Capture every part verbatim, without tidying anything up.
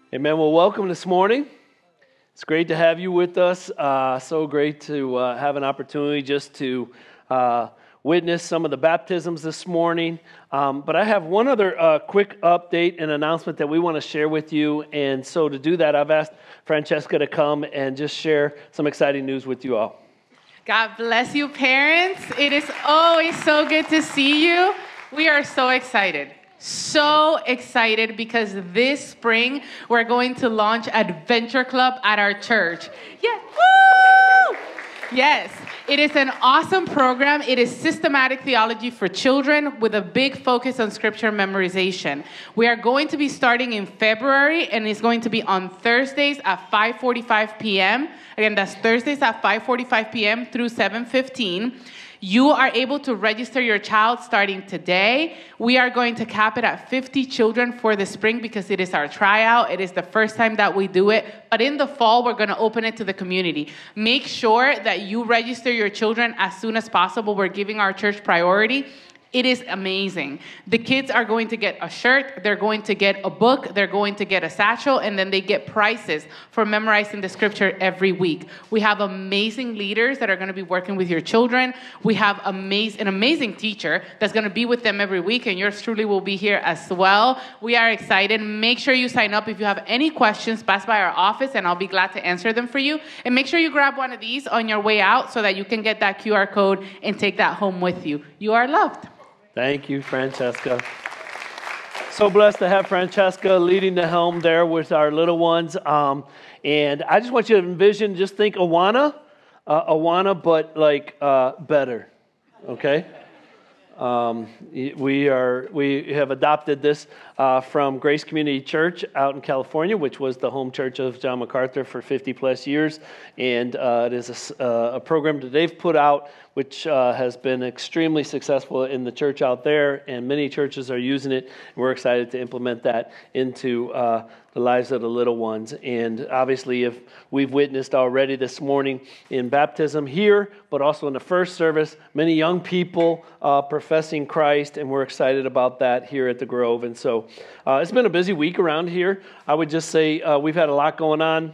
Amen. Well, welcome this morning. It's great to have you with us. Uh, so great to uh, have an opportunity just to uh, witness some of the baptisms this morning. Um, but I have one other uh, quick update and announcement that we want to share with you. And so to do that, I've asked Francesca to come and just share some exciting news with you all. God bless you, parents. It is always so good to see you. We are so excited. So excited because this spring we're going to launch Adventure Club at our church. Yeah. Woo! Yes. It is an awesome program. It is systematic theology for children with a big focus on scripture memorization. We are going to be starting in February, and it's going to be on Thursdays at five forty-five p.m. Again, that's Thursdays at five forty-five p.m. through seven fifteen. You are able to register your child starting today. We are going to cap it at fifty children for the spring because it is our tryout. It is the first time that we do it. But in the fall, we're going to open it to the community. Make sure that you register your children as soon as possible. We're giving our church priority. It is amazing. The kids are going to get a shirt, they're going to get a book, they're going to get a satchel, and then they get prizes for memorizing the scripture every week. We have amazing leaders that are going to be working with your children. We have amaz- an amazing teacher that's going to be with them every week, and yours truly will be here as well. We are excited. Make sure you sign up. If you have any questions, pass by our office, and I'll be glad to answer them for you. And make sure you grab one of these on your way out so that you can get that Q R code and take that home with you. You are loved. Thank you, Francesca. So blessed to have Francesca leading the helm there with our little ones. Um, and I just want you to envision, just think Awana, uh, Awana, but like uh, better, okay? Um, we are we have adopted this uh, from Grace Community Church out in California, which was the home church of John MacArthur for fifty plus years, and uh, it is a, uh, a program that they've put out, which uh, has been extremely successful in the church out there, and many churches are using it. We're excited to implement that into uh, the lives of the little ones. And obviously, if we've witnessed already this morning in baptism here, but also in the first service, many young people uh, professing Christ, and we're excited about that here at the Grove. And so uh, it's been a busy week around here. I would just say uh, we've had a lot going on.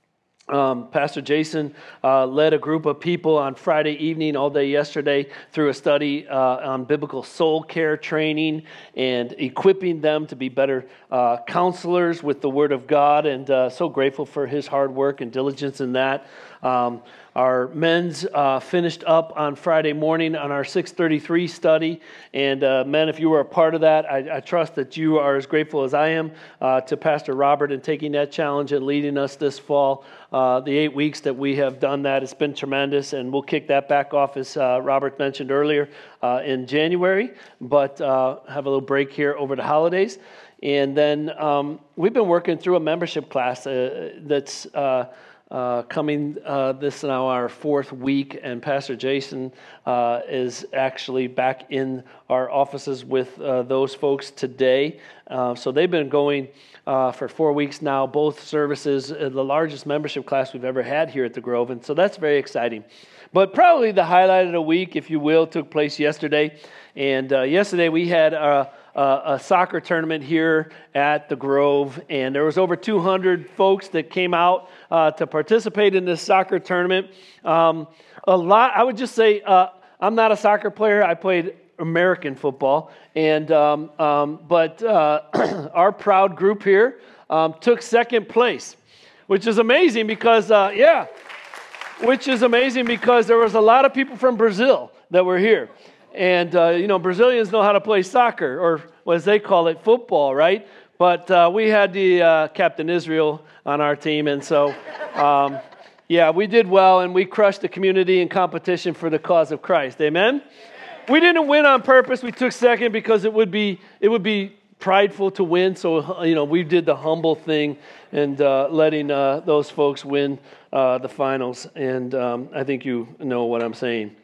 Um, Pastor Jason uh, led a group of people on Friday evening all day yesterday through a study uh, on biblical soul care training and equipping them to be better uh, counselors with the Word of God, and uh, so grateful for his hard work and diligence in that. Um, our men's uh, finished up on Friday morning on our six thirty-three study, and uh, men, if you were a part of that, I, I trust that you are as grateful as I am uh, to Pastor Robert in taking that challenge and leading us this fall. Uh, the eight weeks that we have done that, it's been tremendous, and we'll kick that back off, as uh, Robert mentioned earlier, uh, in January, but uh, have a little break here over the holidays. And then um, we've been working through a membership class uh, that's uh, uh, coming uh, this now our fourth week, and Pastor Jason uh, is actually back in our offices with uh, those folks today. Uh, so they've been going Uh, for four weeks now, both services, uh, the largest membership class we've ever had here at the Grove, and so that's very exciting. But probably the highlight of the week, if you will, took place yesterday, and uh, yesterday we had a, a, a soccer tournament here at the Grove, and there was over two hundred folks that came out uh, to participate in this soccer tournament. Um, a lot, I would just say, uh, I'm not a soccer player. I played American football, and um, um, but uh, our proud group here um, took second place, which is amazing because uh, yeah, which is amazing because there was a lot of people from Brazil that were here, and uh, you know, Brazilians know how to play soccer, or as they call it, football, right? But uh, we had the uh, Captain Israel on our team, and so. Um, yeah, we did well, and we crushed the community in competition for the cause of Christ. Amen? We didn't win on purpose. We took second because it would be it would be prideful to win. So, you know, we did the humble thing and uh, letting uh, those folks win uh, the finals. And um, I think you know what I'm saying.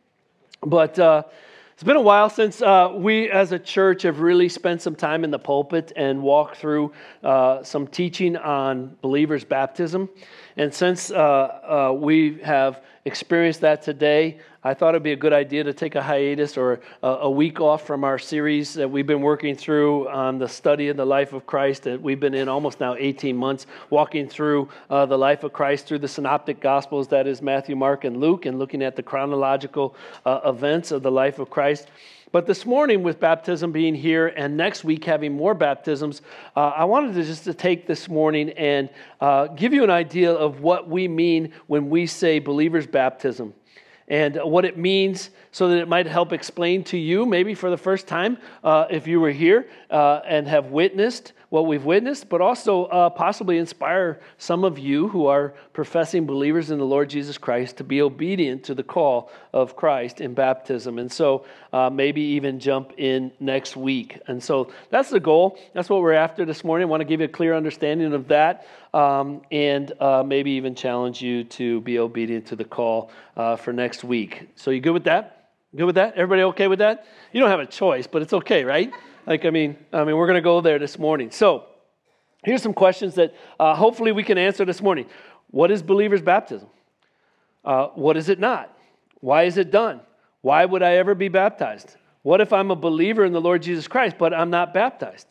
But uh, it's been a while since uh, we as a church have really spent some time in the pulpit and walked through uh, some teaching on believers' baptism. And since uh, uh, we have experienced that today, I thought it'd be a good idea to take a hiatus or a, a week off from our series that we've been working through on the study of the life of Christ that we've been in almost now eighteen months, walking through uh, the life of Christ through the synoptic gospels, that is Matthew, Mark, and Luke, and looking at the chronological uh, events of the life of Christ. But this morning, with baptism being here and next week having more baptisms, uh, I wanted to just to take this morning and uh, give you an idea of what we mean when we say believer's baptism and what it means, so that it might help explain to you, maybe for the first time, uh, if you were here uh, and have witnessed what we've witnessed, but also uh, possibly inspire some of you who are professing believers in the Lord Jesus Christ to be obedient to the call of Christ in baptism. And so uh, maybe even jump in next week. And so that's the goal. That's what we're after this morning. I want to give you a clear understanding of that um, and uh, maybe even challenge you to be obedient to the call uh, for next week. So you good with that? Good with that? Everybody okay with that? You don't have a choice, but it's okay, right? Like, I mean, I mean, we're going to go there this morning. So here's some questions that uh, hopefully we can answer this morning. What is believer's baptism? Uh, what is it not? Why is it done? Why would I ever be baptized? What if I'm a believer in the Lord Jesus Christ, but I'm not baptized?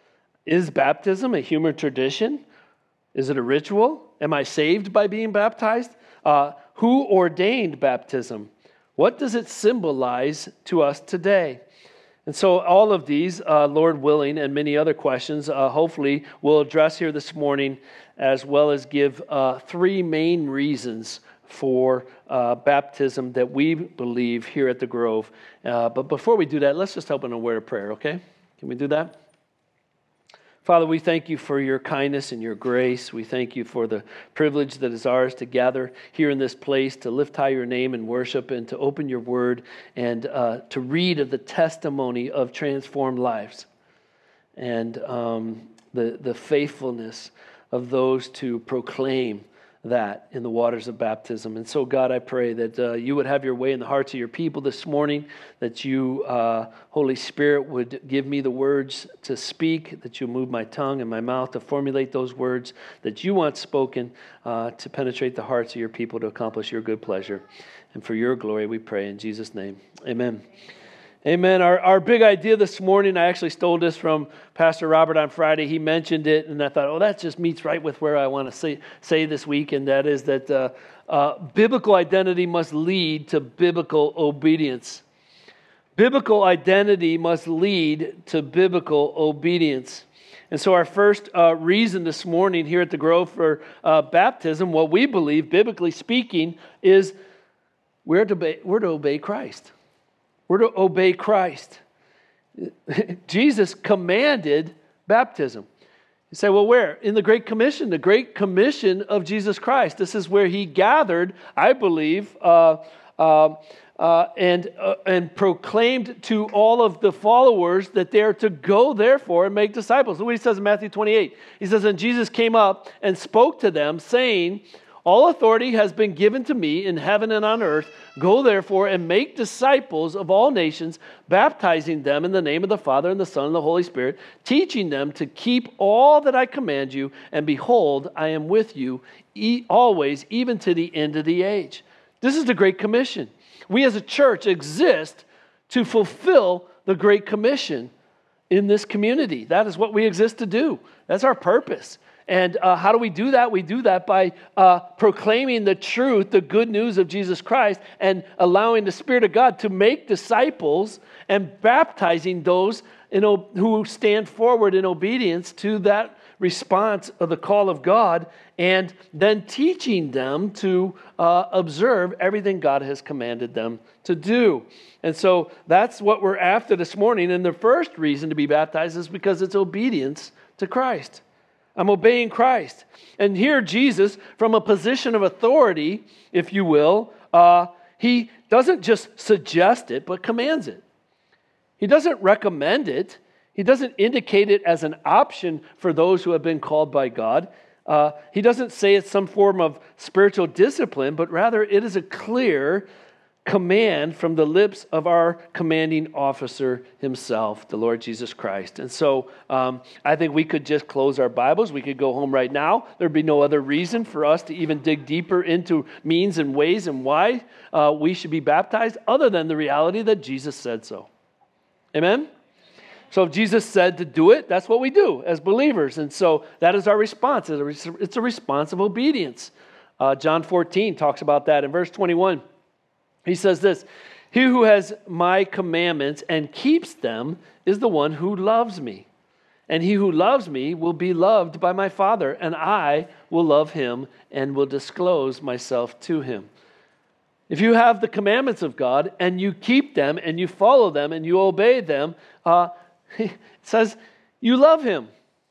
Is baptism a human tradition? Is it a ritual? Am I saved by being baptized? Uh, who ordained baptism? What does it symbolize to us today? And so all of these, uh, Lord willing, and many other questions, uh, hopefully we'll address here this morning, as well as give uh, three main reasons for uh, baptism that we believe here at the Grove. Uh, but before we do that, let's just open a word of prayer, okay? Can we do that? Father, we thank you for your kindness and your grace. We thank you for the privilege that is ours to gather here in this place, to lift high your name and worship, and to open your word and uh, to read of the testimony of transformed lives and um, the, the faithfulness of those to proclaim that in the waters of baptism. And so, God, I pray that uh, you would have your way in the hearts of your people this morning, that you, uh, Holy Spirit, would give me the words to speak, that you move my tongue and my mouth to formulate those words that you want spoken uh, to penetrate the hearts of your people to accomplish your good pleasure. And for your glory we pray in Jesus' name. Amen. Amen. Our our big idea this morning, I actually stole this from Pastor Robert on Friday. He mentioned it, and I thought, oh, that just meets right with where I want to say, say this week, and that is that uh, uh, biblical identity must lead to biblical obedience. Biblical identity must lead to biblical obedience. And so our first uh, reason this morning here at the Grove for uh, baptism, what we believe, biblically speaking, is we're to obey, we're to obey Christ. We're to obey Christ. Jesus commanded baptism. You say, well, where? In the Great Commission, the Great Commission of Jesus Christ. This is where he gathered, I believe, uh, uh, uh, and, uh, and proclaimed to all of the followers that they are to go, therefore, and make disciples. Look what he says in Matthew twenty-eight. He says, and Jesus came up and spoke to them, saying, all authority has been given to me in heaven and on earth. Go therefore and make disciples of all nations, baptizing them in the name of the Father and the Son and the Holy Spirit, teaching them to keep all that I command you. And behold, I am with you e- always, even to the end of the age. This is the Great Commission. We as a church exist to fulfill the Great Commission in this community. That is what we exist to do. That's our purpose. And uh, how do we do that? We do that by uh, proclaiming the truth, the good news of Jesus Christ, and allowing the Spirit of God to make disciples and baptizing those in, who stand forward in obedience to that response of the call of God, and then teaching them to uh, observe everything God has commanded them to do. And so that's what we're after this morning. And the first reason to be baptized is because it's obedience to Christ. I'm obeying Christ. And here Jesus, from a position of authority, if you will, uh, he doesn't just suggest it, but commands it. He doesn't recommend it. He doesn't indicate it as an option for those who have been called by God. Uh, he doesn't say it's some form of spiritual discipline, but rather it is a clear command from the lips of our commanding officer himself, the Lord Jesus Christ. And so um, I think we could just close our Bibles. We could go home right now. There'd be no other reason for us to even dig deeper into means and ways and why uh, we should be baptized other than the reality that Jesus said so. Amen? So if Jesus said to do it, that's what we do as believers. And so that is our response. It's a response of obedience. Uh, John fourteen talks about that in verse twenty-one. He says this, "He who has my commandments and keeps them is the one who loves me. And he who loves me will be loved by my Father, and I will love him and will disclose myself to him." If you have the commandments of God and you keep them and you follow them and you obey them, uh, it says you love him.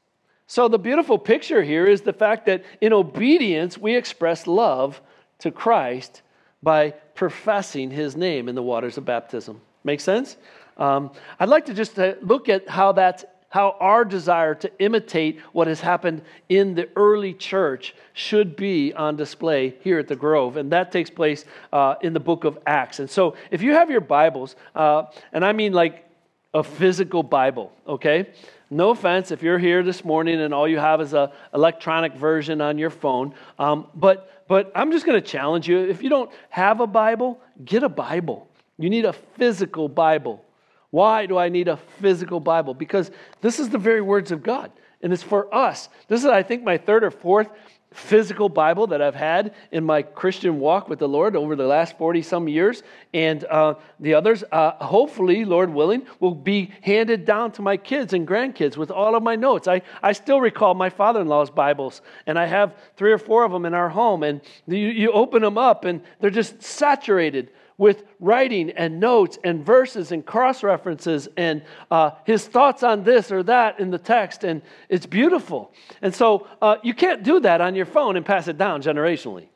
So the beautiful picture here is the fact that in obedience we express love to Christ by professing his name in the waters of baptism. Make sense? Um, I'd like to just uh, look at how that's how our desire to imitate what has happened in the early church should be on display here at the Grove. And that takes place uh, in the book of Acts. And so if you have your Bibles, uh, and I mean like a physical Bible, okay? No offense if you're here this morning and all you have is an electronic version on your phone. Um, but but I'm just going to challenge you. If you don't have a Bible, get a Bible. You need a physical Bible. Why do I need a physical Bible? Because this is the very words of God, and it's for us. This is, I think, my third or fourth physical Bible that I've had in my Christian walk with the Lord over the last forty-some years, and uh, the others, uh, hopefully, Lord willing, will be handed down to my kids and grandkids with all of my notes. I, I still recall my father-in-law's Bibles, and I have three or four of them in our home, and you, you open them up, and they're just saturated with writing and notes and verses and cross-references and uh, his thoughts on this or that in the text, and it's beautiful. And so uh, you can't do that on your phone and pass it down generationally.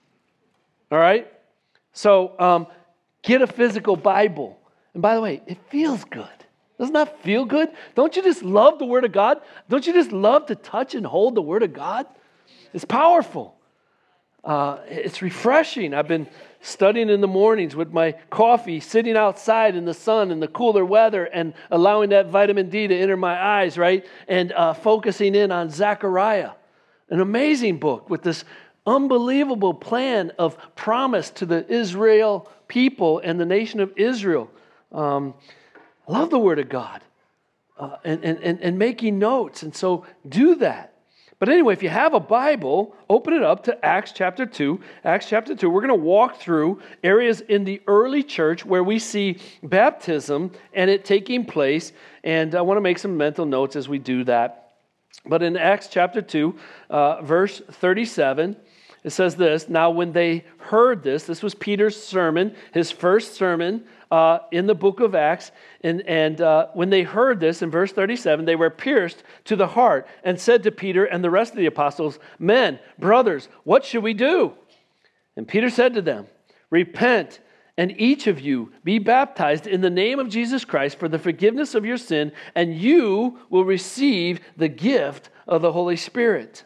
All right? So um, get a physical Bible. And by the way, it feels good. Doesn't that feel good? Don't you just love the Word of God? Don't you just love to touch and hold the Word of God? It's powerful. Uh, it's refreshing. I've been studying in the mornings with my coffee, sitting outside in the sun in the cooler weather and allowing that vitamin D to enter my eyes, right? And uh, focusing in on Zechariah, an amazing book with this unbelievable plan of promise to the Israel people and the nation of Israel. Um, I love the Word of God uh, and, and, and making notes. And so do that. But anyway, if you have a Bible, open it up to Acts chapter two. Acts chapter two, we're going to walk through areas in the early church where we see baptism and it taking place. And I want to make some mental notes as we do that. But in Acts chapter two, uh, verse thirty-seven, it says this, "Now when they heard this," this was Peter's sermon, his first sermon uh, in the book of Acts, and, and uh, when they heard this, in verse thirty-seven, they were pierced to the heart and said to Peter and the rest of the apostles, "Men, brothers, what should we do?" And Peter said to them, "Repent, and each of you be baptized in the name of Jesus Christ for the forgiveness of your sin, and you will receive the gift of the Holy Spirit."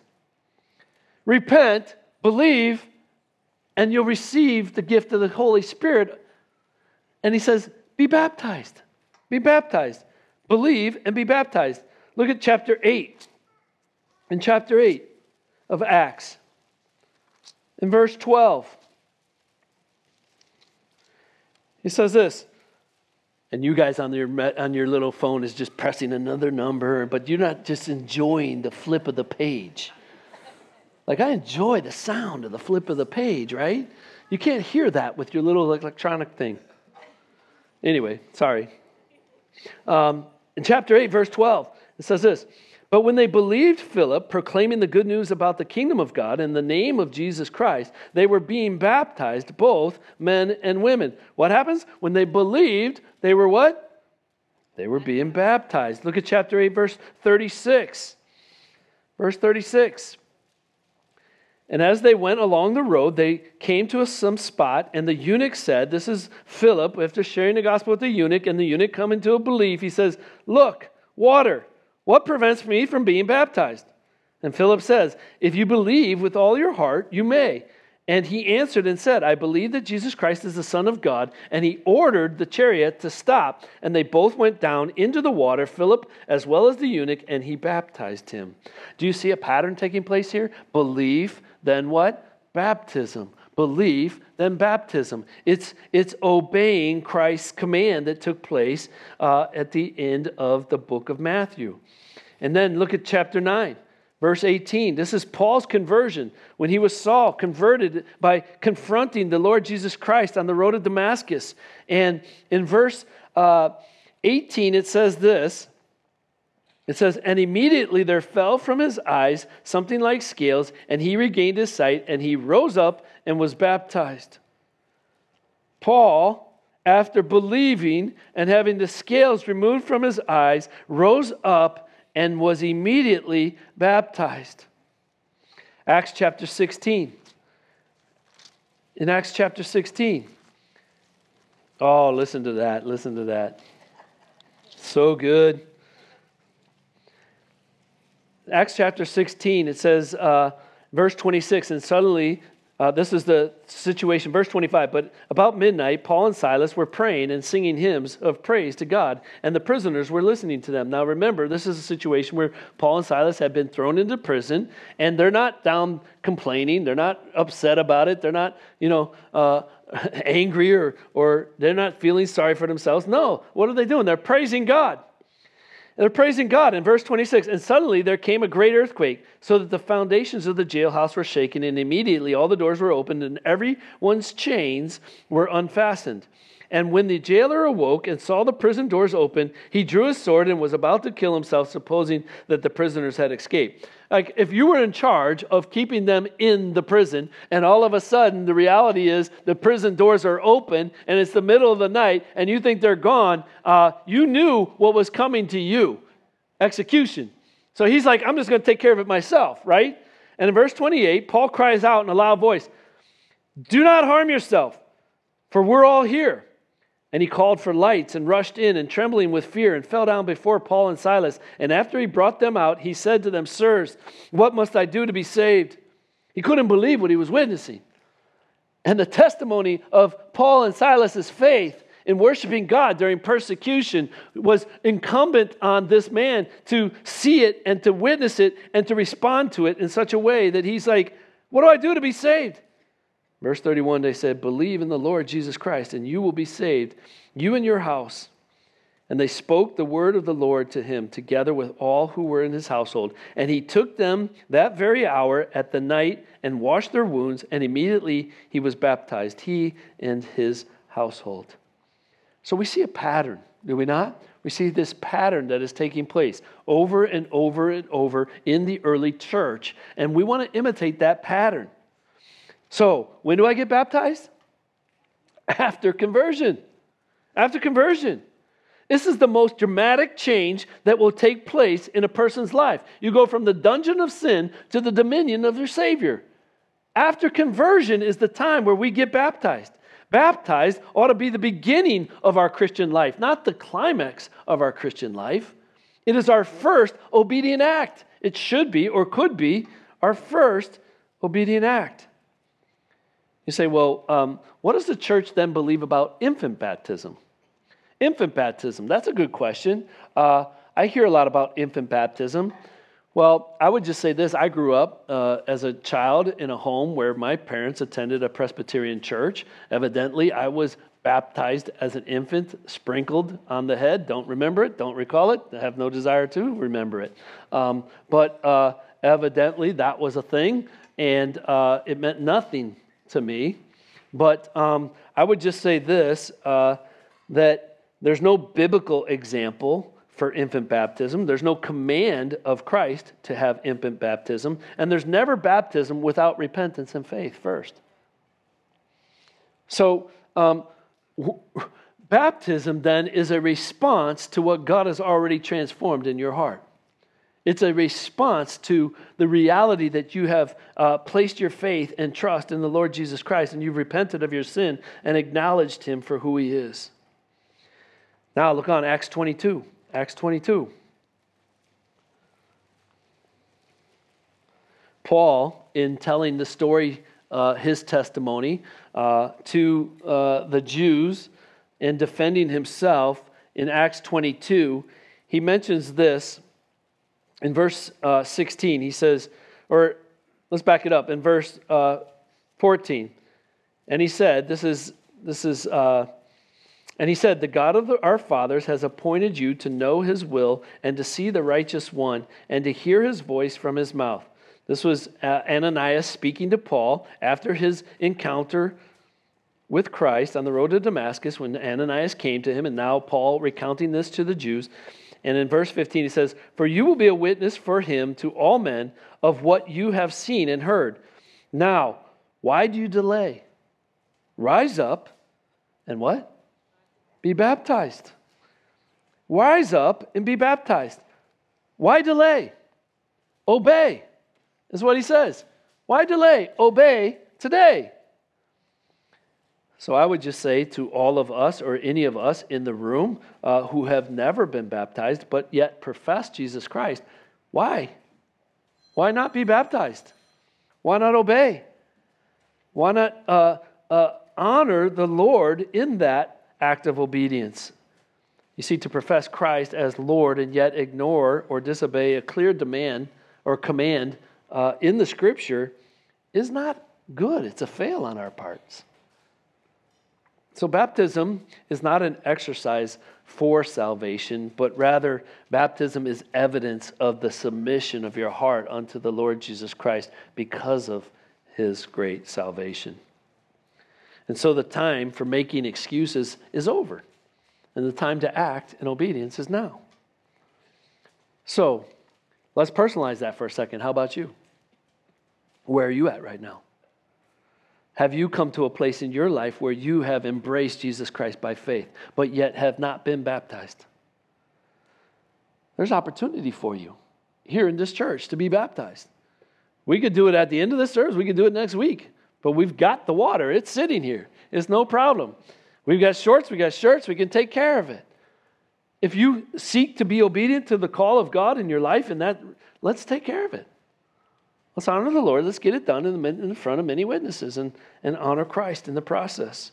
Repent, believe, and you'll receive the gift of the Holy Spirit. And he says, be baptized. Be baptized. Believe and be baptized. Look at chapter eight. In chapter eight of Acts, in verse twelve, he says this, and you guys on your, on your little phone is just pressing another number, but you're not just enjoying the flip of the page. Like, I enjoy the sound of the flip of the page, right? You can't hear that with your little electronic thing. Anyway, sorry. Um, in chapter eight, verse twelve, it says this, "But when they believed Philip, proclaiming the good news about the kingdom of God in the name of Jesus Christ, they were being baptized, both men and women." What happens? When they believed, they were what? They were being baptized. Look at chapter eight, verse thirty-six. Verse thirty-six. "And as they went along the road, they came to a, some spot, and the eunuch said," this is Philip, after sharing the gospel with the eunuch, and the eunuch coming to a belief, he says, "Look, water, what prevents me from being baptized?" And Philip says, "If you believe with all your heart, you may." And he answered and said, I believe that Jesus Christ is the Son of God. And he ordered the chariot to stop. And they both went down into the water, Philip as well as the eunuch, and he baptized him. Do you see a pattern taking place here? Belief, then what? Baptism. Belief, then baptism. It's, it's obeying Christ's command that took place uh, at the end of the book of Matthew. And then look at chapter nine. Verse eighteen, this is Paul's conversion when he was Saul, converted by confronting the Lord Jesus Christ on the road to Damascus. And in verse uh, eighteen, it says this. It says, and immediately there fell from his eyes something like scales, and he regained his sight, and he rose up and was baptized. Paul, after believing and having the scales removed from his eyes, rose up and was immediately baptized. Acts chapter sixteen. In Acts chapter sixteen. Oh, listen to that. Listen to that. So good. Acts chapter sixteen, it says, uh, verse twenty-six, and suddenly, uh, this is the situation, verse twenty-five, but about midnight, Paul and Silas were praying and singing hymns of praise to God, and the prisoners were listening to them. Now remember, this is a situation where Paul and Silas have been thrown into prison, and they're not down complaining, they're not upset about it, they're not, you know, uh, angry, or, or they're not feeling sorry for themselves. No, what are they doing? They're praising God. They're praising God. In verse twenty-six, and suddenly there came a great earthquake, so that the foundations of the jailhouse were shaken, and immediately all the doors were opened, and everyone's chains were unfastened. And when the jailer awoke and saw the prison doors open, he drew his sword and was about to kill himself, supposing that the prisoners had escaped. Like, if you were in charge of keeping them in the prison, and all of a sudden the reality is the prison doors are open, and it's the middle of the night, and you think they're gone, uh, you knew what was coming to you. Execution. So he's like, I'm just going to take care of it myself, right? And in verse twenty-eight, Paul cries out in a loud voice, do not harm yourself, for we're all here. And he called for lights and rushed in, and trembling with fear, and fell down before Paul and Silas. And after he brought them out, he said to them, sirs, what must I do to be saved? He couldn't believe what he was witnessing. And the testimony of Paul and Silas's faith in worshiping God during persecution was incumbent on this man to see it and to witness it and to respond to it in such a way that he's like, what do I do to be saved? Verse thirty-one, they said, believe in the Lord Jesus Christ, and you will be saved, you and your house. And they spoke the word of the Lord to him, together with all who were in his household. And he took them that very hour at the night and washed their wounds, and immediately he was baptized, he and his household. So we see a pattern, do we not? We see this pattern that is taking place over and over and over in the early church, and we want to imitate that pattern. So, when do I get baptized? After conversion. After conversion. This is the most dramatic change that will take place in a person's life. You go from the dungeon of sin to the dominion of their Savior. After conversion is the time where we get baptized. Baptized ought to be the beginning of our Christian life, not the climax of our Christian life. It is our first obedient act. It should be, or could be, our first obedient act. You say, well, um, what does the church then believe about infant baptism? Infant baptism, that's a good question. Uh, I hear a lot about infant baptism. Well, I would just say this. I grew up uh, as a child in a home where my parents attended a Presbyterian church. Evidently, I was baptized as an infant, sprinkled on the head. Don't remember it, don't recall it, I have no desire to remember it. Um, but uh, evidently, that was a thing, and uh, it meant nothing to me. But um, I would just say this, uh, that there's no biblical example for infant baptism. There's no command of Christ to have infant baptism. And there's never baptism without repentance and faith first. So um, w- baptism then is a response to what God has already transformed in your heart. It's a response to the reality that you have uh, placed your faith and trust in the Lord Jesus Christ, and you've repented of your sin and acknowledged him for who he is. Now look on Acts twenty-two. Acts twenty-two. Paul, in telling the story uh, his testimony uh, to uh, the Jews and defending himself in Acts twenty-two, he mentions this in verse uh, sixteen. He says, or let's back it up, in verse uh, fourteen. And he said, this is, this is, uh, and he said, the God of the, our fathers has appointed you to know his will and to see the righteous one and to hear his voice from his mouth. This was uh, Ananias speaking to Paul after his encounter with Christ on the road to Damascus when Ananias came to him, and now Paul recounting this to the Jews. And in verse fifteen he says, for you will be a witness for him to all men of what you have seen and heard. Now, why do you delay? Rise up and what? Be baptized. Rise up and be baptized. Why delay? Obey, is what he says. Why delay? Obey today. So I would just say to all of us, or any of us in the room uh, who have never been baptized but yet profess Jesus Christ, why? Why not be baptized? Why not obey? Why not uh, uh, honor the Lord in that act of obedience? You see, to profess Christ as Lord and yet ignore or disobey a clear demand or command uh, in the Scripture is not good. It's a fail on our parts. So baptism is not an exercise for salvation, but rather baptism is evidence of the submission of your heart unto the Lord Jesus Christ because of his great salvation. And so the time for making excuses is over, and the time to act in obedience is now. So let's personalize that for a second. How about you? Where are you at right now? Have you come to a place in your life where you have embraced Jesus Christ by faith, but yet have not been baptized? There's opportunity for you here in this church to be baptized. We could do it at the end of the service. We could do it next week. But we've got the water. It's sitting here. It's no problem. We've got shorts. We've got shirts. We can take care of it. If you seek to be obedient to the call of God in your life, and that, let's take care of it. Let's honor the Lord. Let's get it done in, the, in front of many witnesses and, and honor Christ in the process.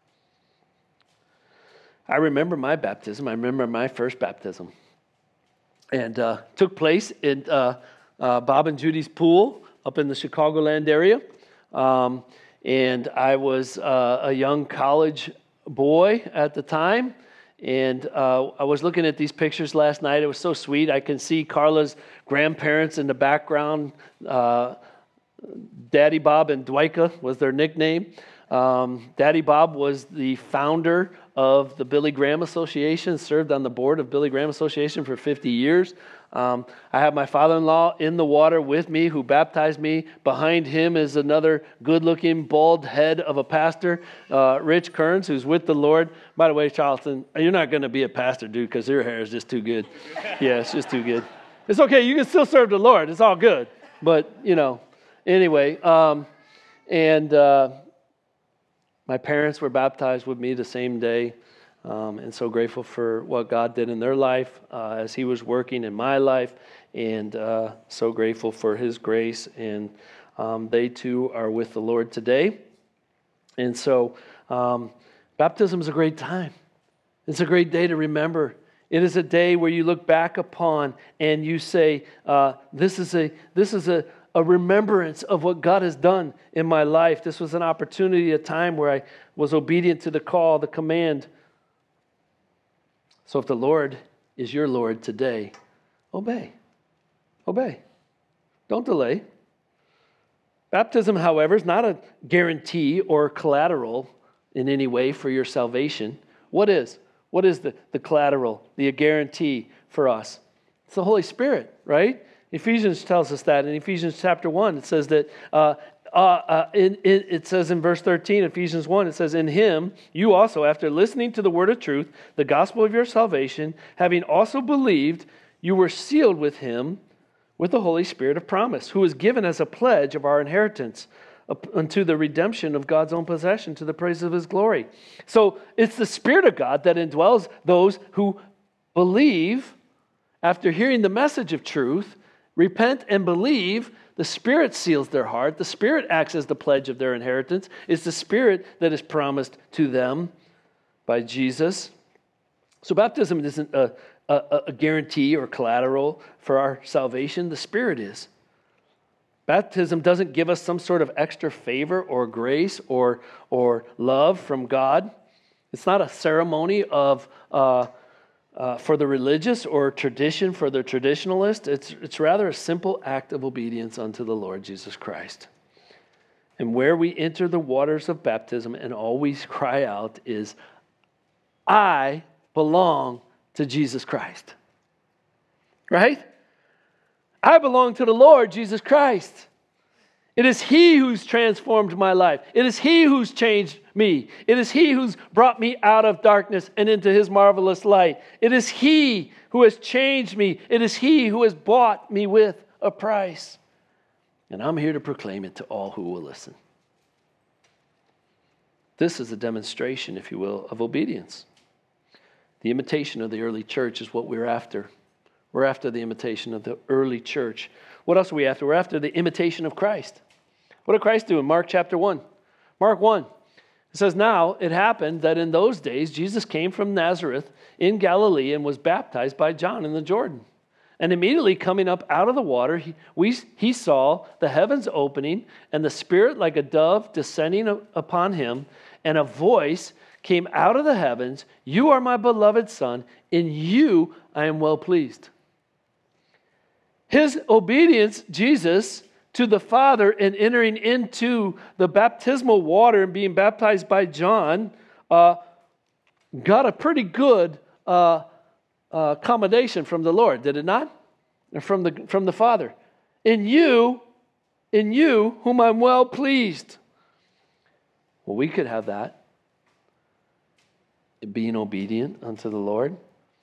I remember my baptism. I remember my first baptism. And uh, took place in uh, uh, Bob and Judy's pool up in the Chicagoland area. Um, and I was uh, a young college boy at the time. And uh, I was looking at these pictures last night. It was so sweet. I can see Carla's grandparents in the background. Uh, Daddy Bob and Dwika was their nickname. Um, Daddy Bob was the founder of the Billy Graham Association, served on the board of Billy Graham Association for fifty years. Um, I have my father-in-law in the water with me who baptized me. Behind him is another good-looking, bald head of a pastor, uh, Rich Kearns, who's with the Lord. By the way, Charlton, you're not going to be a pastor, dude, because your hair is just too good. Yeah, it's just too good. It's okay. You can still serve the Lord. It's all good. But, you know, anyway, um, and uh, my parents were baptized with me the same day. Um, and so grateful for what God did in their life uh, as he was working in my life, and uh, so grateful for his grace. And um, they too are with the Lord today. And so um, baptism is a great time. It's a great day to remember. It is a day where you look back upon and you say, uh, this is a this is a, a remembrance of what God has done in my life. This was an opportunity, a time where I was obedient to the call, the command. So if the Lord is your Lord today, obey. Obey. Don't delay. Baptism, however, is not a guarantee or collateral in any way for your salvation. What is? What is the, the collateral, the guarantee for us? It's the Holy Spirit, right? Ephesians tells us that. In Ephesians chapter one, it says that uh, Uh, uh, in, in, it says in verse thirteen, Ephesians one, it says, in him, you also, after listening to the word of truth, the gospel of your salvation, having also believed, you were sealed with him with the Holy Spirit of promise, who is given as a pledge of our inheritance unto the redemption of God's own possession, to the praise of his glory. So it's the Spirit of God that indwells those who believe after hearing the message of truth, repent and believe. The Spirit seals their heart. The Spirit acts as the pledge of their inheritance. It's the Spirit that is promised to them by Jesus. So baptism isn't a, a, a guarantee or collateral for our salvation. The Spirit is. Baptism doesn't give us some sort of extra favor or grace or, or love from God. It's not a ceremony of uh, uh, for the religious or tradition for the traditionalist. It's, it's rather a simple act of obedience unto the Lord Jesus Christ. And where we enter the waters of baptism and all we cry out is, I belong to Jesus Christ. Right? I belong to the Lord Jesus Christ. It is He who's transformed my life. It is He who's changed me. It is He who's brought me out of darkness and into His marvelous light. It is He who has changed me. It is He who has bought me with a price. And I'm here to proclaim it to all who will listen. This is a demonstration, if you will, of obedience. The imitation of the early church is what we're after. We're after the imitation of the early church. What else are we after? We're after the imitation of Christ. What did Christ do in Mark chapter one? Mark one. It says, now it happened that in those days Jesus came from Nazareth in Galilee and was baptized by John in the Jordan. And immediately coming up out of the water, he, we, he saw the heavens opening and the Spirit like a dove descending upon him, and a voice came out of the heavens, you are my beloved Son, in you I am well pleased. His obedience, Jesus, to the Father and entering into the baptismal water and being baptized by John uh, got a pretty good uh, uh, commendation from the Lord, did it not? Or from the, from the Father. In you, in you, whom I'm well pleased. Well, we could have that. Being obedient unto the Lord.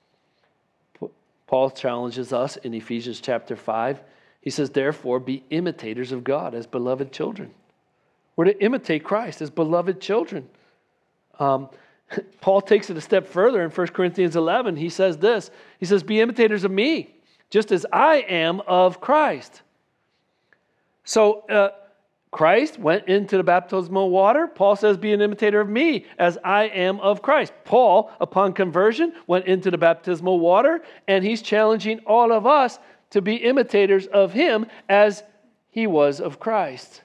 Paul challenges us in Ephesians chapter five. He says, therefore, be imitators of God as beloved children. We're to imitate Christ as beloved children. Um, Paul takes it a step further in First Corinthians eleven. He says this. He says, be imitators of me, just as I am of Christ. So, uh, Christ went into the baptismal water. Paul says, be an imitator of me as I am of Christ. Paul, upon conversion, went into the baptismal water, and he's challenging all of us to be imitators of him as he was of Christ.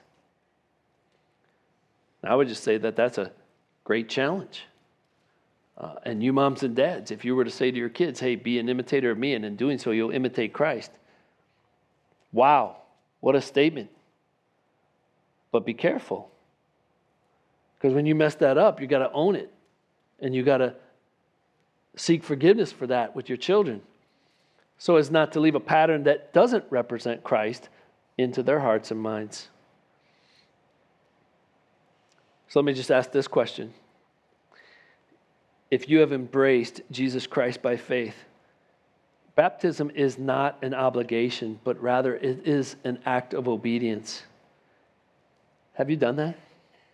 I would just say that that's a great challenge. Uh, and you moms and dads, if you were to say to your kids, hey, be an imitator of me, and in doing so, you'll imitate Christ. Wow, what a statement. But be careful. Because when you mess that up, you got to own it. And you got to seek forgiveness for that with your children. So as not to leave a pattern that doesn't represent Christ into their hearts and minds. So let me just ask this question. If you have embraced Jesus Christ by faith, baptism is not an obligation, but rather it is an act of obedience. Have you done that?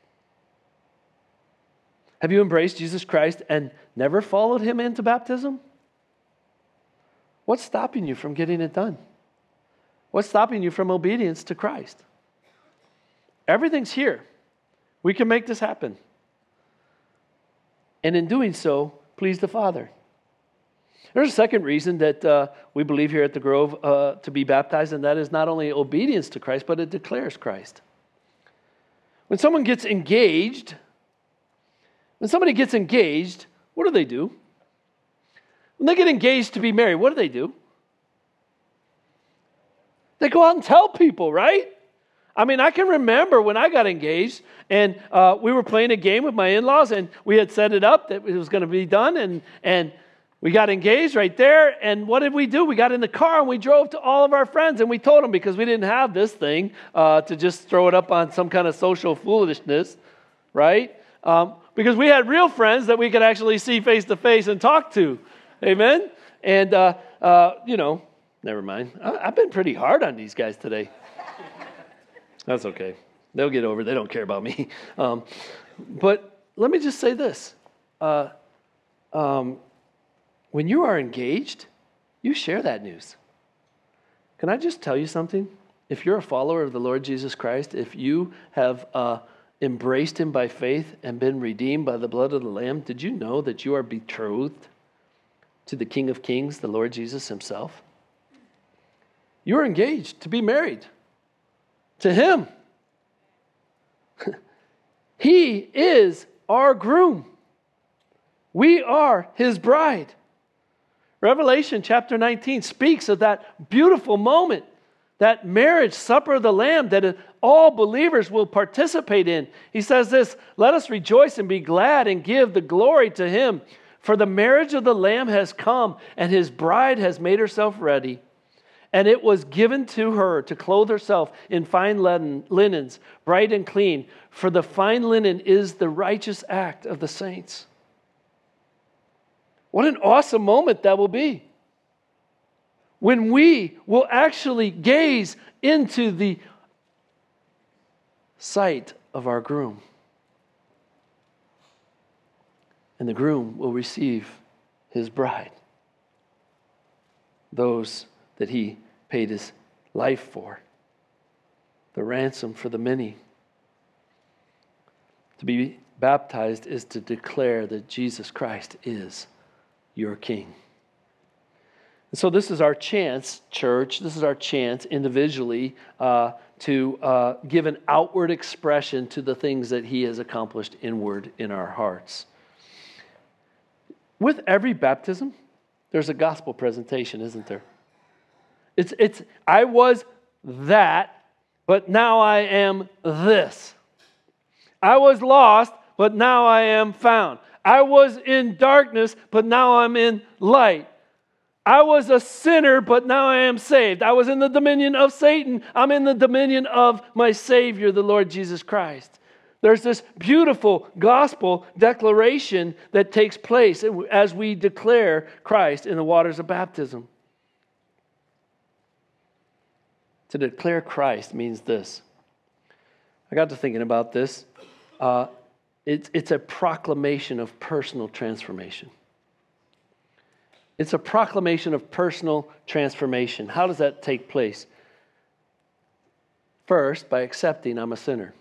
Have you embraced Jesus Christ and never followed him into baptism? What's stopping you from getting it done? What's stopping you from obedience to Christ? Everything's here. We can make this happen. And in doing so, please the Father. There's a second reason that uh, we believe here at the Grove uh, to be baptized, and that is not only obedience to Christ, but it declares Christ. When someone gets engaged, when somebody gets engaged, what do they do? When they get engaged to be married, what do they do? They go out and tell people, right? I mean, I can remember when I got engaged, and uh, we were playing a game with my in-laws, and we had set it up that it was going to be done, and and we got engaged right there, and what did we do? We got in the car, and we drove to all of our friends, and we told them, because we didn't have this thing uh, to just throw it up on some kind of social foolishness, right? Um, because we had real friends that we could actually see face-to-face and talk to. Amen? And, uh, uh, you know, never mind. I, I've been pretty hard on these guys today. That's okay. They'll get over it. They don't care about me. Um, but let me just say this. Uh, um, when you are engaged, you share that news. Can I just tell you something? if you're a follower of the Lord Jesus Christ, if you have uh, embraced him by faith and been redeemed by the blood of the Lamb, did you know that you are betrothed to the King of Kings, the Lord Jesus himself? You are engaged to be married to him. He is our groom. We are his bride. Revelation chapter nineteen speaks of that beautiful moment, that marriage supper of the Lamb that all believers will participate in. He says this, let us rejoice and be glad and give the glory to him, for the marriage of the Lamb has come, and his bride has made herself ready. And it was given to her to clothe herself in fine linen, linens, bright and clean, for the fine linen is the righteous act of the saints. What an awesome moment that will be, when we will actually gaze into the sight of our groom. And the groom will receive his bride, those that he paid his life for, the ransom for the many. To be baptized is to declare that Jesus Christ is your King. And so this is our chance, church, this is our chance individually uh, to uh, give an outward expression to the things that he has accomplished inward in our hearts. With every baptism, there's a gospel presentation, isn't there? It's, it's, I was that, but now I am this. I was lost, but now I am found. I was in darkness, but now I'm in light. I was a sinner, but now I am saved. I was in the dominion of Satan. I'm in the dominion of my Savior, the Lord Jesus Christ. There's this beautiful gospel declaration that takes place as we declare Christ in the waters of baptism. To declare Christ means this. I got to thinking about this. Uh, it's, it's a proclamation of personal transformation. It's a proclamation of personal transformation. How does that take place? First, by accepting I'm a sinner.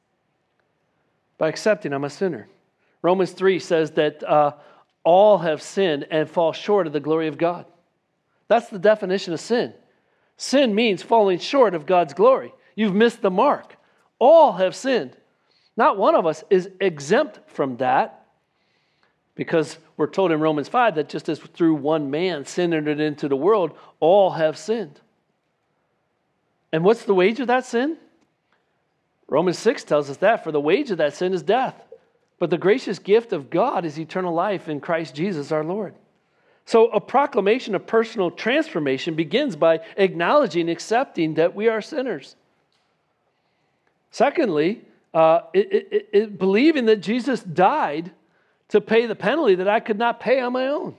By accepting I'm a sinner. Romans three says that uh, all have sinned and fall short of the glory of God. That's the definition of sin. Sin means falling short of God's glory. You've missed the mark. All have sinned. Not one of us is exempt from that, because we're told in Romans five that just as through one man sin entered into the world, all have sinned. And what's the wage of that sin? Romans six tells us that, for the wage of that sin is death. But the gracious gift of God is eternal life in Christ Jesus our Lord. So a proclamation of personal transformation begins by acknowledging and accepting that we are sinners. Secondly, uh, it, it, it, believing that Jesus died to pay the penalty that I could not pay on my own.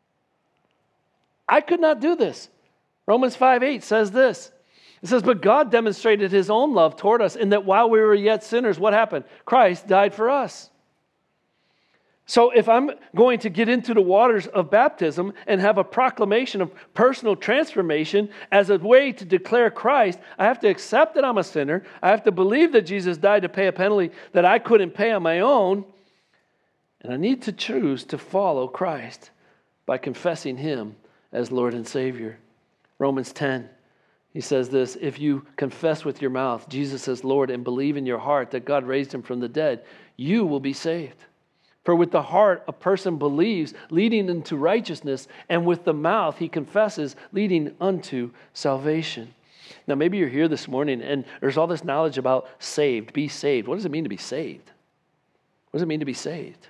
I could not do this. Romans five eight says this. It says, but God demonstrated his own love toward us in that while we were yet sinners, what happened? Christ died for us. So if I'm going to get into the waters of baptism and have a proclamation of personal transformation as a way to declare Christ, I have to accept that I'm a sinner. I have to believe that Jesus died to pay a penalty that I couldn't pay on my own. And I need to choose to follow Christ by confessing him as Lord and Savior. Romans ten, he says this, if you confess with your mouth Jesus as Lord and believe in your heart that God raised him from the dead, you will be saved. For with the heart a person believes, leading into righteousness, and with the mouth he confesses, leading unto salvation. Now maybe you're here this morning and there's all this knowledge about saved, be saved. What does it mean to be saved? What does it mean to be saved?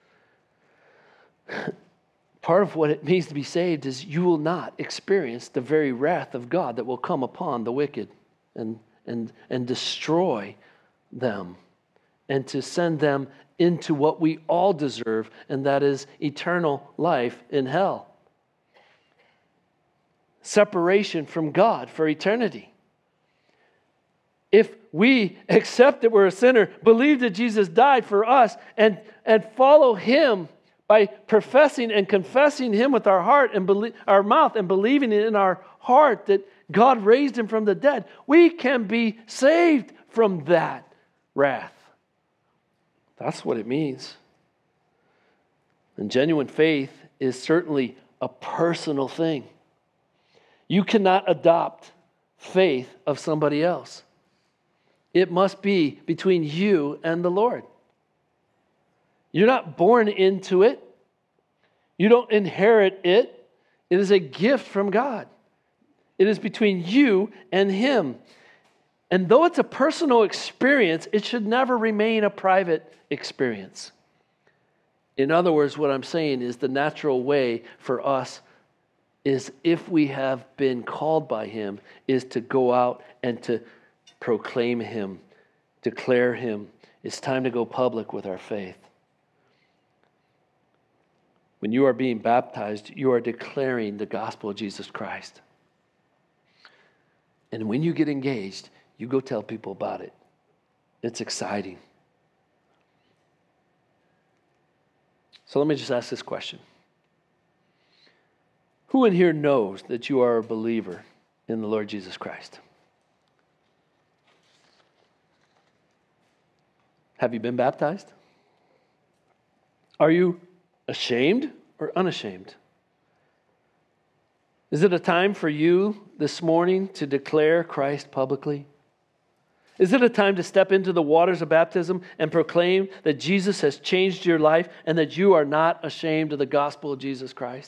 Part of what it means to be saved is you will not experience the very wrath of God that will come upon the wicked and, and, and destroy them, and to send them into what we all deserve, and that is eternal life in hell. Separation from God for eternity. If we accept that we're a sinner, believe that Jesus died for us, and, and follow him by professing and confessing him with our heart and belie- our mouth, and believing in our heart that God raised him from the dead, we can be saved from that wrath. That's what it means. And genuine faith is certainly a personal thing. You cannot adopt faith of somebody else. It must be between you and the Lord. You're not born into it. You don't inherit it. It is a gift from God. It is between you and Him. And though it's a personal experience, it should never remain a private experience. In other words, what I'm saying is the natural way for us is, if we have been called by Him, is to go out and to proclaim Him, declare Him. It's time to go public with our faith. When you are being baptized, you are declaring the gospel of Jesus Christ. And when you get engaged, you go tell people about it. It's exciting. So let me just ask this question. Who in here knows that you are a believer in the Lord Jesus Christ? Have you been baptized? Are you ashamed or unashamed? Is it a time for you this morning to declare Christ publicly? Is it a time to step into the waters of baptism and proclaim that Jesus has changed your life and that you are not ashamed of the gospel of Jesus Christ?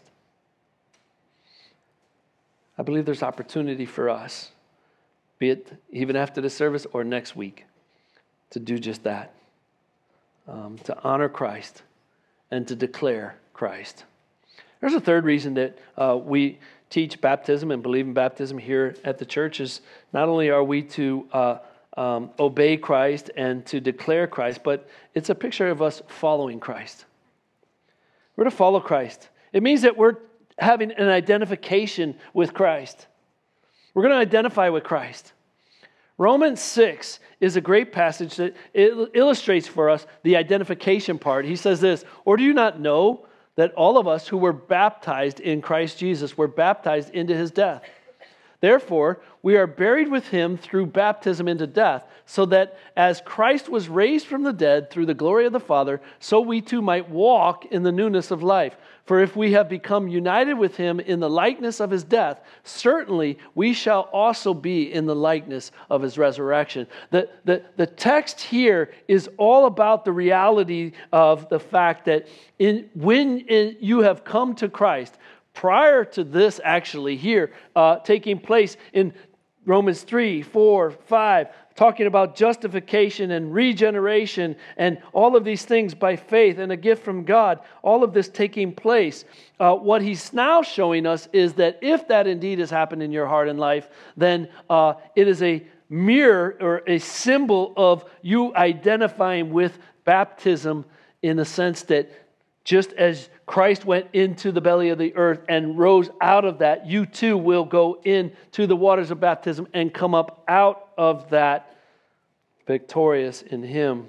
I believe there's opportunity for us, be it even after the service or next week, to do just that, um, to honor Christ and to declare Christ. There's a third reason that uh, we teach baptism and believe in baptism here at the church is not only are we to uh, um, obey Christ and to declare Christ, but it's a picture of us following Christ. We're to follow Christ. It means that we're having an identification with Christ. We're going to identify with Christ. Romans six is a great passage that illustrates for us the identification part. He says this, "Or do you not know that all of us who were baptized in Christ Jesus were baptized into His death? Therefore, we are buried with Him through baptism into death, so that as Christ was raised from the dead through the glory of the Father, so we too might walk in the newness of life. For if we have become united with Him in the likeness of His death, certainly we shall also be in the likeness of His resurrection." The, the, the text here is all about the reality of the fact that in, when in, you have come to Christ, prior to this actually here uh, taking place in Romans three, four, five, talking about justification and regeneration and all of these things by faith and a gift from God, all of this taking place. Uh, what he's now showing us is that if that indeed has happened in your heart and life, then uh, it is a mirror or a symbol of you identifying with baptism, in the sense that just as Christ went into the belly of the earth and rose out of that, you too will go into the waters of baptism and come up out of that victorious in Him.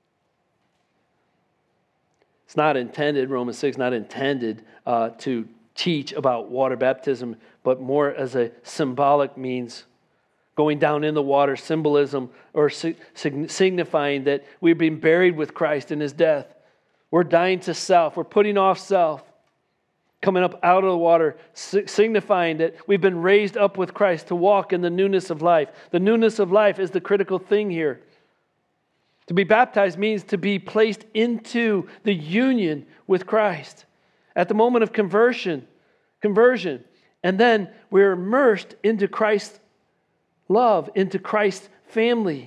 It's not intended, Romans six, not intended uh, to teach about water baptism, but more as a symbolic means. Going down in the water, symbolism or signifying that we've been buried with Christ in His death. We're dying to self. We're putting off self. Coming up out of the water, signifying that we've been raised up with Christ to walk in the newness of life. The newness of life is the critical thing here. To be baptized means to be placed into the union with Christ at the moment of conversion, conversion. And then we're immersed into Christ's love, into Christ's family.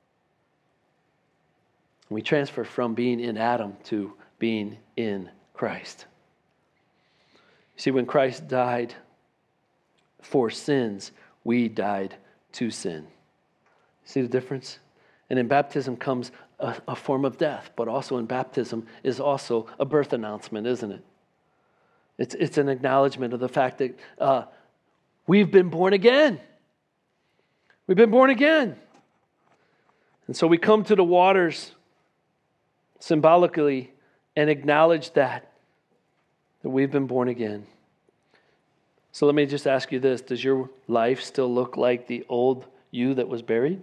We transfer from being in Adam to being in Christ. You see, when Christ died for sins, we died to sin. See the difference? And in baptism comes a, a form of death, but also in baptism is also a birth announcement, isn't it? It's, it's an acknowledgement of the fact that uh, we've been born again. We've been born again. And so we come to the waters symbolically and acknowledge that, that we've been born again. So let me just ask you this. Does your life still look like the old you that was buried?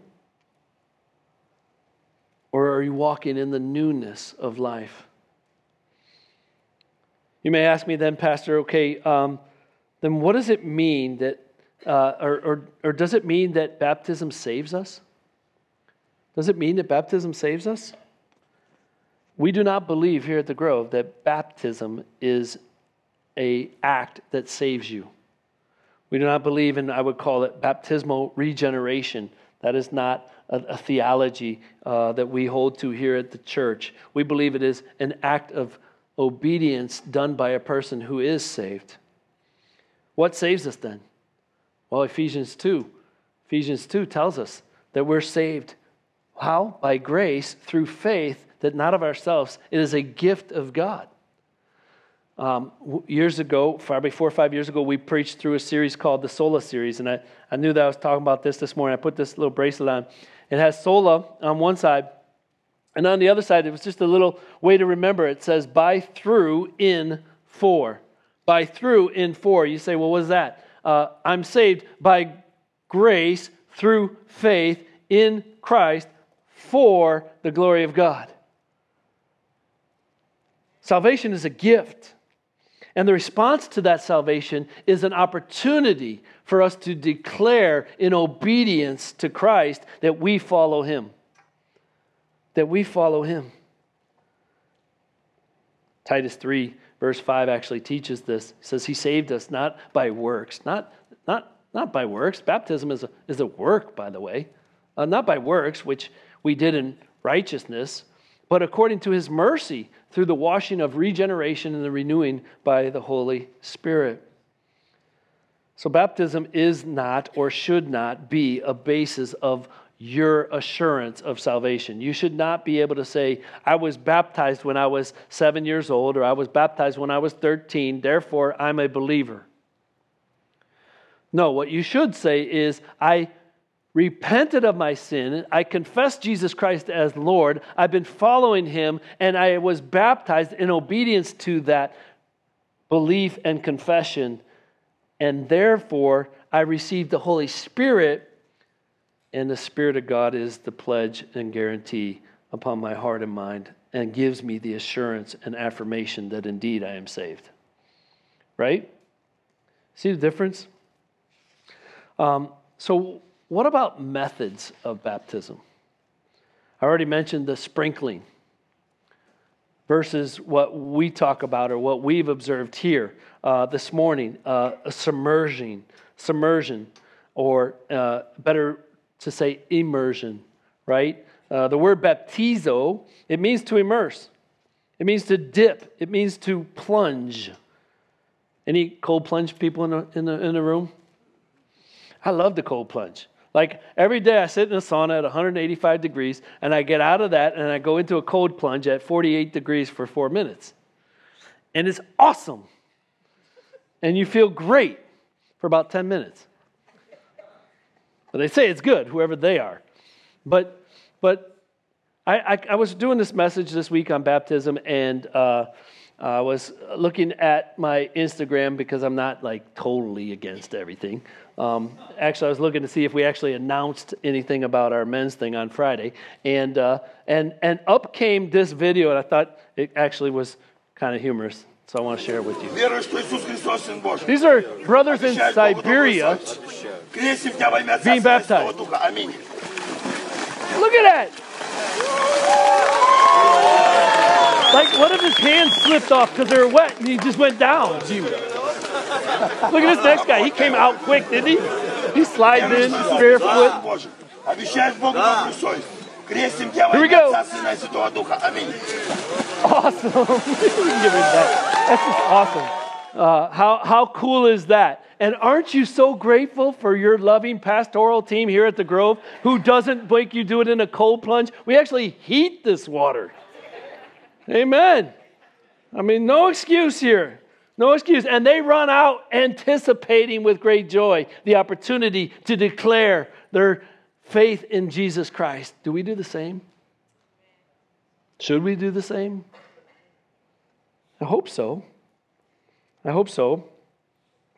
Or are you walking in the newness of life? You may ask me then, Pastor, okay, um, then what does it mean that, uh, or, or, or does it mean that baptism saves us? Does it mean that baptism saves us? We do not believe here at the Grove that baptism is an act that saves you. We do not believe in, I would call it, baptismal regeneration. That is not a, a theology uh, that we hold to here at the church. We believe it is an act of obedience done by a person who is saved. What saves us then? Well, Ephesians two. Ephesians two tells us that we're saved. How? By grace, through faith, that not of ourselves. It is a gift of God. Um, years ago, probably four or five years ago, we preached through a series called the Sola series, and I, I knew that I was talking about this this morning. I put this little bracelet on. It has Sola on one side, and on the other side, it was just a little way to remember. It says, by, through, in, for. By, through, in, for. You say, well, what is that? Uh, I'm saved by grace, through faith, in Christ, for the glory of God. Salvation is a gift. And the response to that salvation is an opportunity for us to declare in obedience to Christ that we follow Him. That we follow Him. Titus three, verse five actually teaches this. It says He saved us not by works. Not, not, not by works. Baptism is a, is a work, by the way. Uh, not by works, which we did in righteousness, but according to His mercy, through the washing of regeneration and the renewing by the Holy Spirit. So baptism is not or should not be a basis of your assurance of salvation. You should not be able to say, I was baptized when I was seven years old, or I was baptized when I was thirteen, therefore I'm a believer. No, what you should say is, I repented of my sin, I confessed Jesus Christ as Lord, I've been following Him, and I was baptized in obedience to that belief and confession, and therefore I received the Holy Spirit, and the Spirit of God is the pledge and guarantee upon my heart and mind, and gives me the assurance and affirmation that indeed I am saved. Right? See the difference? Um, so what about methods of baptism? I already mentioned the sprinkling versus what we talk about or what we've observed here uh, this morning, uh, a submersion, submersion, or uh, better to say immersion, right? Uh, the word baptizo, it means to immerse. It means to dip. It means to plunge. Any cold plunge people in the, in the, in the room? I love the cold plunge. Like every day I sit in a sauna at one hundred eighty-five degrees, and I get out of that and I go into a cold plunge at forty-eight degrees for four minutes. And it's awesome. And you feel great for about ten minutes. But they say it's good, whoever they are. But but I, I, I was doing this message this week on baptism, and uh, I was looking at my Instagram because I'm not like totally against everything. Um, actually, I was looking to see if we actually announced anything about our men's thing on Friday, and uh, and and up came this video, and I thought it actually was kind of humorous, so I want to share it with you. These are brothers in Siberia being baptized. Look at that! Like, what if his hands slipped off because they were wet and he just went down? Look at this next guy. He came out quick, didn't he? He slides in, barefoot. Here we go. Awesome. Give it that. That's just awesome. Uh, how, how cool is that? And aren't you so grateful for your loving pastoral team here at the Grove who doesn't make you do it in a cold plunge? We actually heat this water. Amen. I mean, no excuse here. No excuse. And they run out anticipating with great joy the opportunity to declare their faith in Jesus Christ. Do we do the same? Should we do the same? I hope so. I hope so.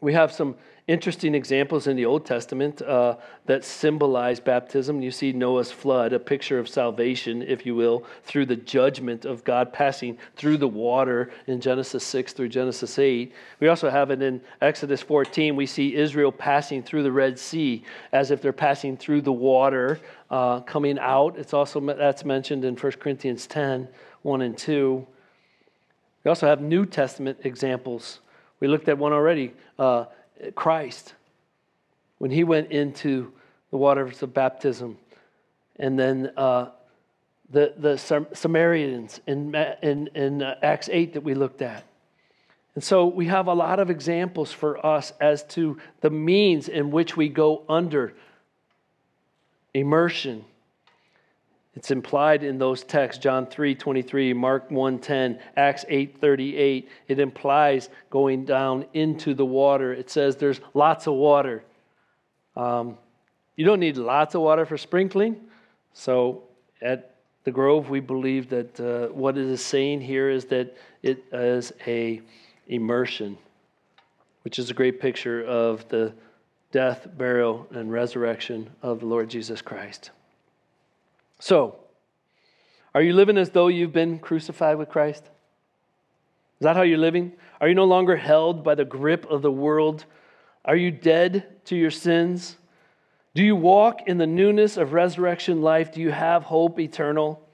We have some interesting examples in the Old Testament uh, that symbolize baptism. You see Noah's flood, a picture of salvation, if you will, through the judgment of God passing through the water in Genesis six through Genesis eight. We also have it in Exodus fourteen. We see Israel passing through the Red Sea as if they're passing through the water uh, coming out. It's also that's mentioned in First Corinthians ten, one and two. We also have New Testament examples. We looked at one already, uh, Christ, when he went into the waters of baptism. And then uh, the, the Samaritans in, in, in Acts eight that we looked at. And so we have a lot of examples for us as to the means in which we go under immersion. It's implied in those texts, John three twenty-three, Mark one ten, Acts eight thirty-eight. It implies going down into the water. It says there's lots of water. Um, you don't need lots of water for sprinkling. So at the Grove, we believe that uh, what it is saying here is that it is a immersion, which is a great picture of the death, burial, and resurrection of the Lord Jesus Christ. So, are you living as though you've been crucified with Christ? Is that how you're living? Are you no longer held by the grip of the world? Are you dead to your sins? Do you walk in the newness of resurrection life? Do you have hope eternal?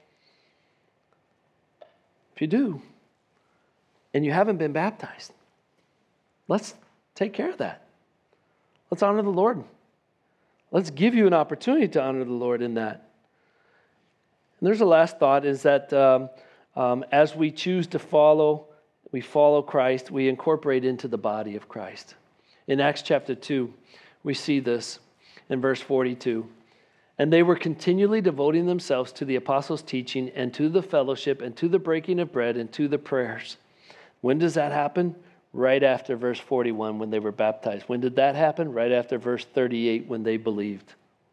If you do, and you haven't been baptized, let's take care of that. Let's honor the Lord. Let's give you an opportunity to honor the Lord in that. And there's a last thought, is that um, um, as we choose to follow, we follow Christ, we incorporate into the body of Christ. In Acts chapter two, we see this in verse forty-two. And they were continually devoting themselves to the apostles' teaching and to the fellowship and to the breaking of bread and to the prayers. When does that happen? Right after verse forty-one, when they were baptized. When did that happen? Right after verse thirty-eight, when they believed.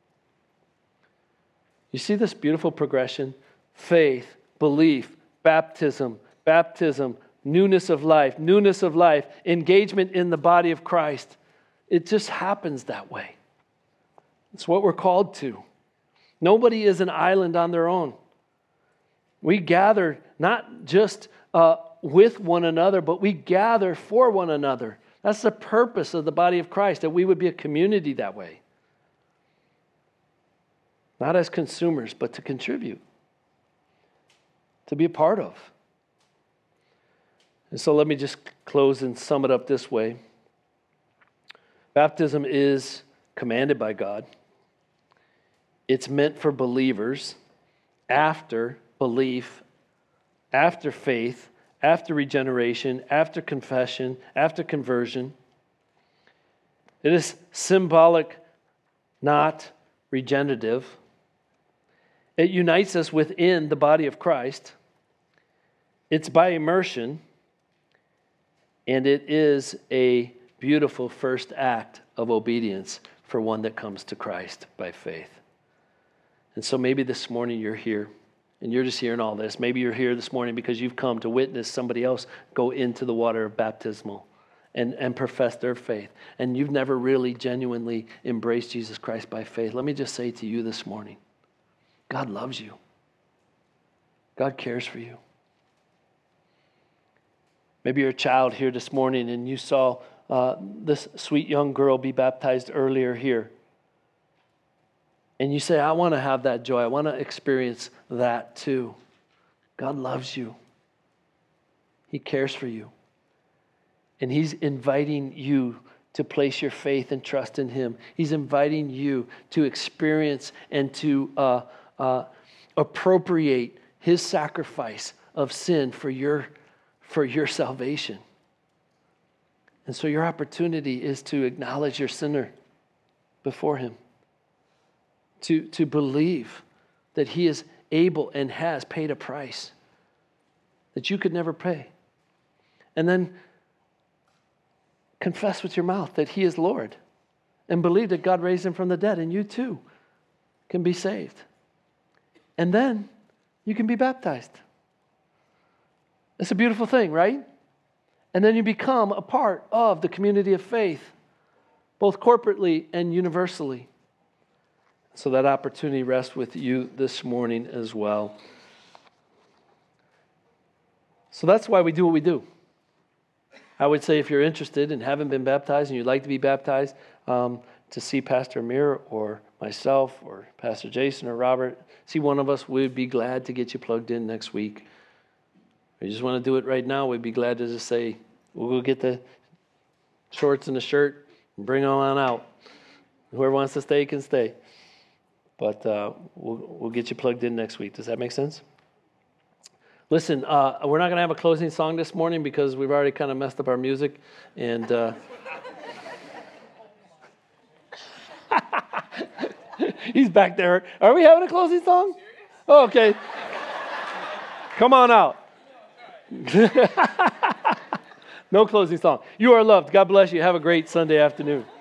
You see this beautiful progression? Faith, belief, baptism, baptism, newness of life, newness of life, engagement in the body of Christ. It just happens that way. It's what we're called to. Nobody is an island on their own. We gather not just uh, with one another, but we gather for one another. That's the purpose of the body of Christ, that we would be a community that way. Not as consumers, but to contribute, to be a part of. And so let me just close and sum it up this way. Baptism is commanded by God. It's meant for believers after belief, after faith, after regeneration, after confession, after conversion. It is symbolic, not regenerative. It unites us within the body of Christ. It's by immersion, and it is a beautiful first act of obedience for one that comes to Christ by faith. And so maybe this morning you're here, and you're just hearing all this. Maybe you're here this morning because you've come to witness somebody else go into the water of baptismal and, and profess their faith, and you've never really genuinely embraced Jesus Christ by faith. Let me just say to you this morning, God loves you. God cares for you. Maybe you're a child here this morning and you saw uh, this sweet young girl be baptized earlier here. And you say, I want to have that joy. I want to experience that too. God loves you. He cares for you. And He's inviting you to place your faith and trust in Him. He's inviting you to experience and to uh, uh, appropriate His sacrifice of sin for your, for your salvation. And so your opportunity is to acknowledge your sinner before Him. To, to believe that He is able and has paid a price that you could never pay. And then confess with your mouth that He is Lord. And believe that God raised Him from the dead, and you too can be saved. And then you can be baptized. It's a beautiful thing, right? And then you become a part of the community of faith, both corporately and universally. So that opportunity rests with you this morning as well. So that's why we do what we do. I would say if you're interested and haven't been baptized and you'd like to be baptized, um, to see Pastor Amir or myself or Pastor Jason or Robert, see one of us, we'd be glad to get you plugged in next week. If you just want to do it right now, we'd be glad to just say, we'll go get the shorts and the shirt and bring them on out. Whoever wants to stay can stay. But uh, we'll, we'll get you plugged in next week. Does that make sense? Listen, uh, we're not going to have a closing song this morning because we've already kind of messed up our music. And uh, he's back there. Are we having a closing song? Oh, okay. Come on out. No closing song. You are loved. God bless you. Have a great Sunday afternoon.